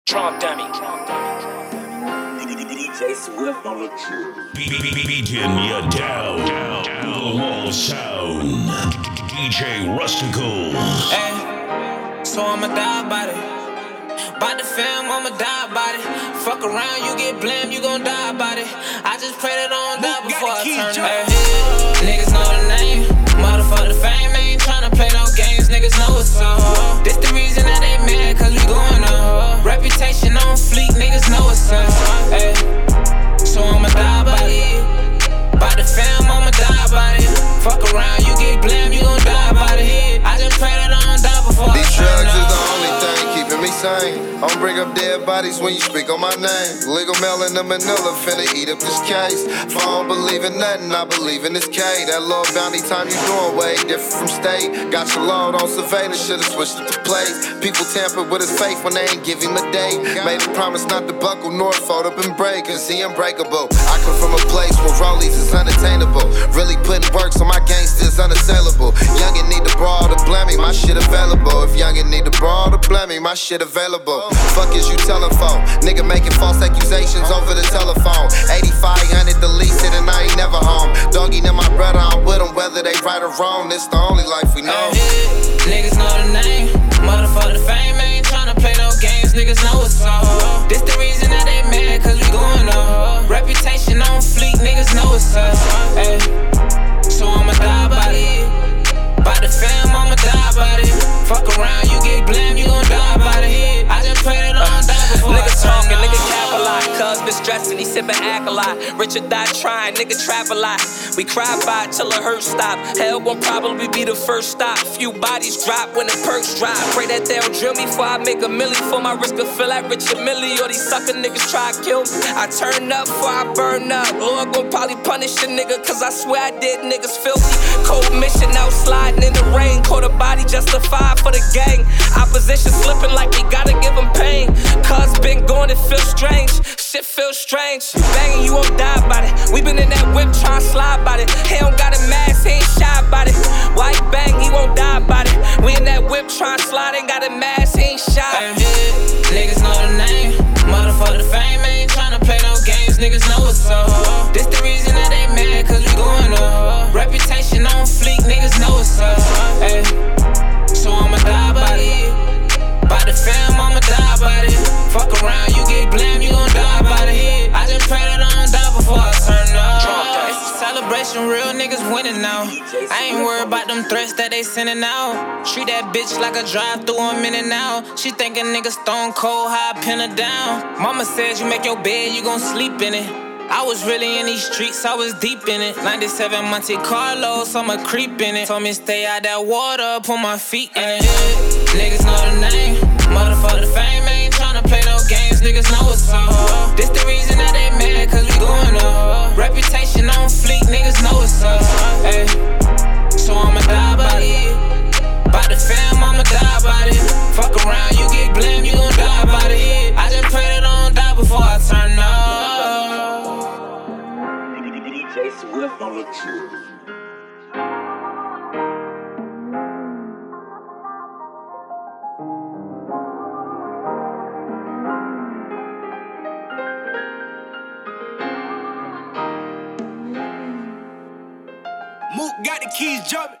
Trump dummy. DJ Swift on the tune. Beating you down. The wall sound. DJ Rustical. Ay, so I'ma die about it. By the fam, I'ma die about it. Fuck around, you get blamed, you gon' die about it. I just pray that I don't die before I turn up. Niggas know the name, motherfucker the fame. Ain't tryna play no games, niggas know what's up. This the reason that they mad, cause we going up. Reputation on fleek, niggas know what's up. Ay, so I'ma die about it. By the fam, I'ma die about it. Fuck around, you get blamed, you gon' die about it. I just pray that I don't die before I turn up. These drugs is the only thing keeping me sane. I don't bring up dead bodies when you speak on my name. Legal mail in the Manila, finna eat up this case. If I don't believe in nothing, I believe in this K. That little bounty time you doing way different from state. Got your load on surveillance, should've switched it to place. People tampered with his faith when they ain't give him a date. Made a promise not to buckle nor fold up and break, cause he unbreakable. I come from a place where rollies is unattainable. Really putting work so my gangsters unassailable. Youngin' need the brawl to blame me, my shit available. If youngin' need the brawl to blame me, my shit available. Fuck is you telephone? Nigga making false accusations over the telephone. 8500 to lease it and I ain't never home. Doggy and my brother, I'm with them whether they right or wrong. This the only life we know. Niggas know the name, motherfucker the fame. Ain't tryna play no games, niggas know what's up. This the reason that they mad, cause we going up. Reputation on fleek, niggas know what's up. Ay, so I'ma die about it. By the fam, I'ma die about it. Fuck around, you get blamed, you gon' die about it. I just pray that I don't die before Nigga I turn talking, up. nigga cap a lot. Cuz been stressing, he sippin' act a lot. Richard die trying, nigga trap a lot. We cry by it till the hurt stop. Hell gon' probably be the first stop. Few bodies drop when the perks drop. Pray that they don't drill me before I make a milli. For my risk to feel like Richard Millie. Or these sucker niggas try to kill me. I turn up before I burn up. Lord gon' probably punish a nigga, cause I swear I did niggas filthy. Cold mission out sliding in the rain. Caught a body justified for the gang. Opposition slipping like we gotta give them pain. Cuz been going, it feels strange. Shit feels strange. Banging, you won't die about it. We been in that whip tryna slide about it. He don't got a mask, he ain't shy about it. Why he bang, he won't die about it. We in that whip tryna slide, ain't got a mask, he ain't shy. Niggas know the name, motherfucker the fame. Ain't tryna play no games, niggas know what's up. This the reason that they mad, cause we going up. Reputation on fleek, niggas know what's up. Ay, so I'ma die about it. By the fam, I'ma die about it. Fuck around, you get blamed, you gon' die about it. I just pray that I don't die before I turn up. It's a celebration, real niggas winning now. I ain't worried about them threats that they sending out. Treat that bitch like a drive-through, I'm in and out. She thinking niggas stone cold, how I pin her down. Mama says you make your bed, you gon' sleep in it. I was really in these streets, I was deep in it. 97 Monte Carlos, I'm a creep in it. Told me stay out that water, put my feet in it. Niggas know the name, motherfucker the fame. Ain't tryna play no games, niggas know what's up. This the reason that they mad, cause we going up. Reputation on fleek, niggas know what's up. Ay, so I'ma die about it. By the fam, I'ma die about it. Fuck around, you get blamed, you gon' die about it. I just pray that I don't die before I turn up. DJ Swift on the tune. Mook got the keys jumping.